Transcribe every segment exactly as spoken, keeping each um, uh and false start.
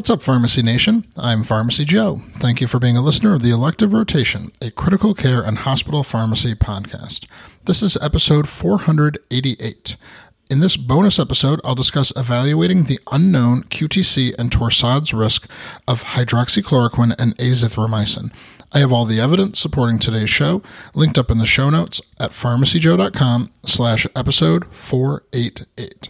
What's up, Pharmacy Nation? I'm Pharmacy Joe. Thank you for being a listener of the Elective Rotation, a critical care and hospital pharmacy podcast. This is episode four hundred eighty-eight. In this bonus episode, I'll discuss evaluating the unknown Q T C and Torsades risk of hydroxychloroquine and azithromycin. I have all the evidence supporting today's show linked up in the show notes at pharmacyjoe.com slash episode 488.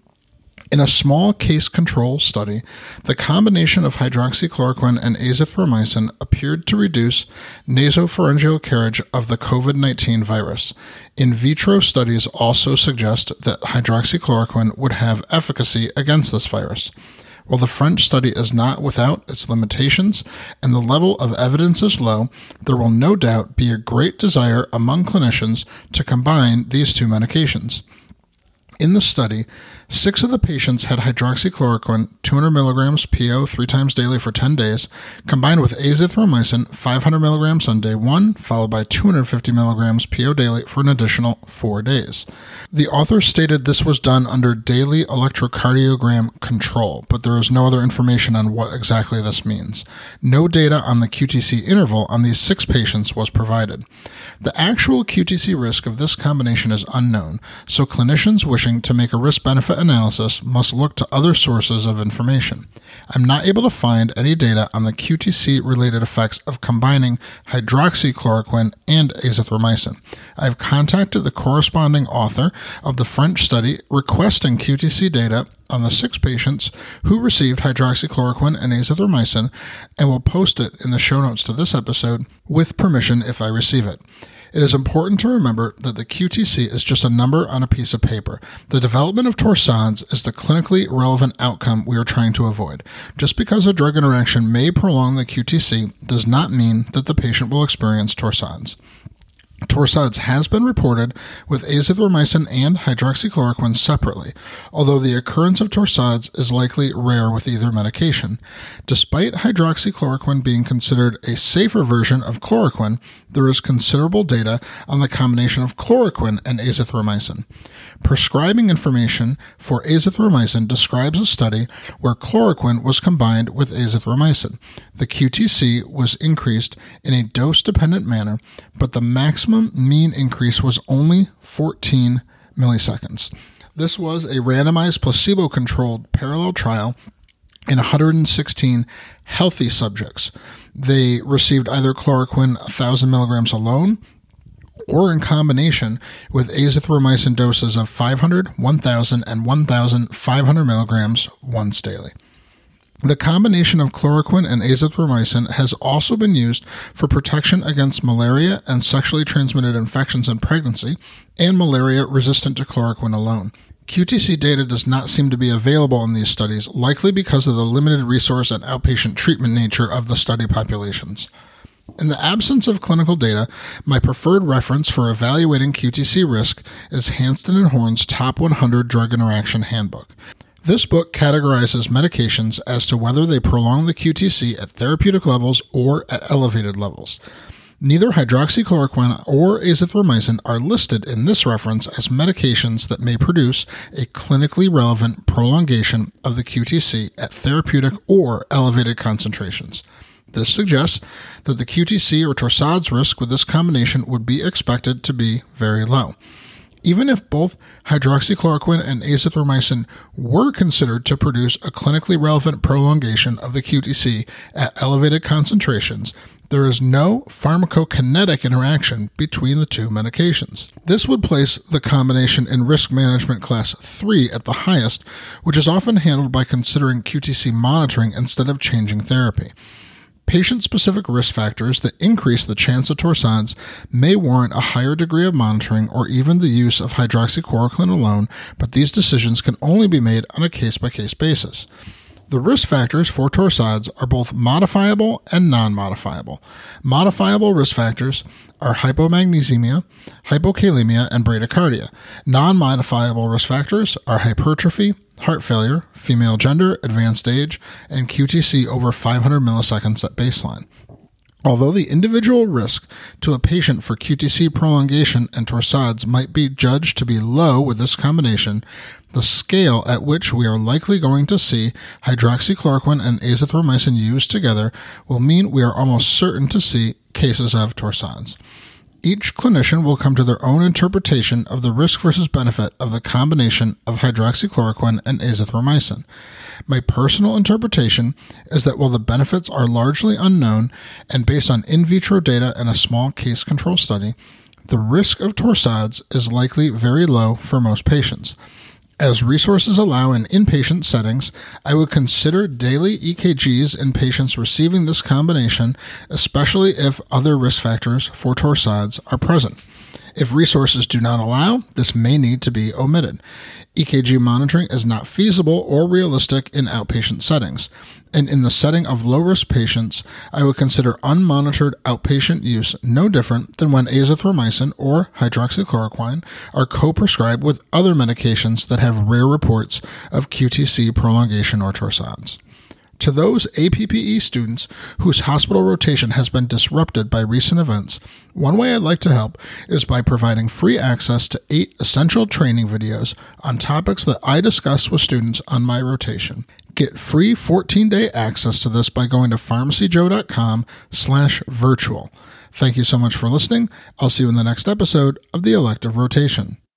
In a small case control study, the combination of hydroxychloroquine and azithromycin appeared to reduce nasopharyngeal carriage of the covid nineteen virus. In vitro studies also suggest that hydroxychloroquine would have efficacy against this virus. While the French study is not without its limitations and the level of evidence is low, there will no doubt be a great desire among clinicians to combine these two medications. In the study, six of the patients had hydroxychloroquine two hundred milligrams P O three times daily for ten days, combined with azithromycin five hundred milligrams on day one, followed by two hundred fifty milligrams P O daily for an additional four days. The author stated this was done under daily electrocardiogram control, but there is no other information on what exactly this means. No data on the Q T C interval on these six patients was provided. The actual Q T C risk of this combination is unknown, so clinicians wishing to make a risk-benefit analysis must look to other sources of information. I'm not able to find any data on the Q T C-related effects of combining hydroxychloroquine and azithromycin. I've contacted the corresponding author of the French study requesting Q T C data on the six patients who received hydroxychloroquine and azithromycin and will post it in the show notes to this episode with permission if I receive it. It is important to remember that the Q T C is just a number on a piece of paper. The development of Torsades is the clinically relevant outcome we are trying to avoid. Just because a drug interaction may prolong the Q T C does not mean that the patient will experience Torsades. Torsades has been reported with azithromycin and hydroxychloroquine separately, although the occurrence of Torsades is likely rare with either medication. Despite hydroxychloroquine being considered a safer version of chloroquine, there is considerable data on the combination of chloroquine and azithromycin. Prescribing information for azithromycin describes a study where chloroquine was combined with azithromycin. The Q T C was increased in a dose-dependent manner, but the maximum mean increase was only fourteen milliseconds. This was a randomized placebo-controlled parallel trial in one hundred sixteen healthy subjects. They received either chloroquine one thousand milligrams alone or in combination with azithromycin doses of five hundred, one thousand, and one thousand five hundred milligrams once daily. The combination of chloroquine and azithromycin has also been used for protection against malaria and sexually transmitted infections in pregnancy and malaria resistant to chloroquine alone. Q T C data does not seem to be available in these studies, likely because of the limited resource and outpatient treatment nature of the study populations. In the absence of clinical data, my preferred reference for evaluating Q T C risk is Hanston and Horn's Top one hundred Drug Interaction Handbook. This book categorizes medications as to whether they prolong the Q T C at therapeutic levels or at elevated levels. Neither hydroxychloroquine or azithromycin are listed in this reference as medications that may produce a clinically relevant prolongation of the Q T C at therapeutic or elevated concentrations. This suggests that the Q T C or Torsades risk with this combination would be expected to be very low. Even if both hydroxychloroquine and azithromycin were considered to produce a clinically relevant prolongation of the Q T C at elevated concentrations, there is no pharmacokinetic interaction between the two medications. This would place the combination in risk management class three at the highest, which is often handled by considering Q T C monitoring instead of changing therapy. Patient-specific risk factors that increase the chance of Torsades may warrant a higher degree of monitoring or even the use of hydroxychloroquine alone, but these decisions can only be made on a case-by-case basis. The risk factors for Torsades are both modifiable and non-modifiable. Modifiable risk factors are hypomagnesemia, hypokalemia, and bradycardia. Non-modifiable risk factors are hypertrophy, heart failure, female gender, advanced age, and Q T C over five hundred milliseconds at baseline. Although the individual risk to a patient for Q T C prolongation and torsades might be judged to be low with this combination, the scale at which we are likely going to see hydroxychloroquine and azithromycin used together will mean we are almost certain to see cases of torsades. Each clinician will come to their own interpretation of the risk versus benefit of the combination of hydroxychloroquine and azithromycin. My personal interpretation is that while the benefits are largely unknown and based on in vitro data and a small case control study, the risk of torsades is likely very low for most patients. As resources allow in inpatient settings, I would consider daily E K Gs in patients receiving this combination, especially if other risk factors for torsades are present. If resources do not allow, this may need to be omitted. E K G monitoring is not feasible or realistic in outpatient settings, and in the setting of low-risk patients, I would consider unmonitored outpatient use no different than when azithromycin or hydroxychloroquine are co-prescribed with other medications that have rare reports of Q T C prolongation or torsades. To those A P P E students whose hospital rotation has been disrupted by recent events, one way I'd like to help is by providing free access to eight essential training videos on topics that I discuss with students on my rotation. Get free fourteen-day access to this by going to pharmacyjoe.com slash virtual. Thank you so much for listening. I'll see you in the next episode of the Elective Rotation.